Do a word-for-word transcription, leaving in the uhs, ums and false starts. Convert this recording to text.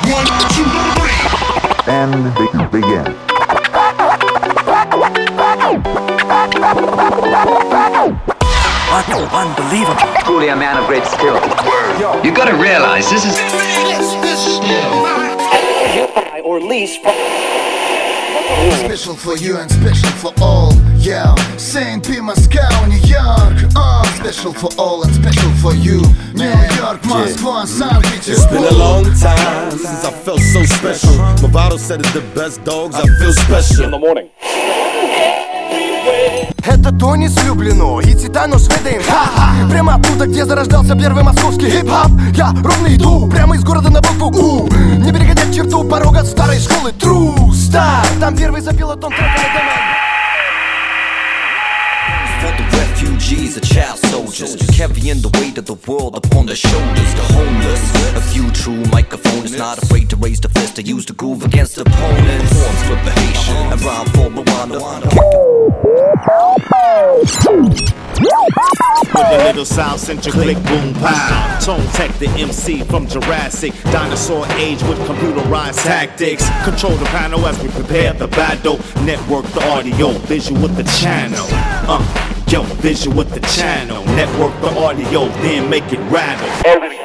One, two, three. And be- begin. Unbelievable. Truly a man of great skill. You gotta realize this is Or least Special for you and special for all, yeah. Saint P, Moscow, New York, uh, special for all and special for you. New York, Moscow, Saint It's been a Petersburg. long time since I felt so special. Movado said it's the best dogs, I feel special. In the morning. Это Тони Слюблено и Титанус Ведейн. Ха-ха! Прямо оттуда, где зарождался первый московский хип-хоп. Я ровно иду, прямо из города на букву У. Не переходя черту порога старой школы True Star. Там первый запил тон трека на демо. For the refugees, the child soldiers, carrying the weight of the world upon their shoulders. The homeless, a few true microphones, not afraid to raise the fist to use the groove against opponents. Forms for the Haitian, and rhyme for Rwanda. With a little South Central click, boom, pow. Tone tech, the M C from Jurassic dinosaur age with computerized tactics. Control the panel as we prepare the battle. Network the audio, visual with the channel. Uh, yo, visual with the channel. Network the audio, then make it rattle.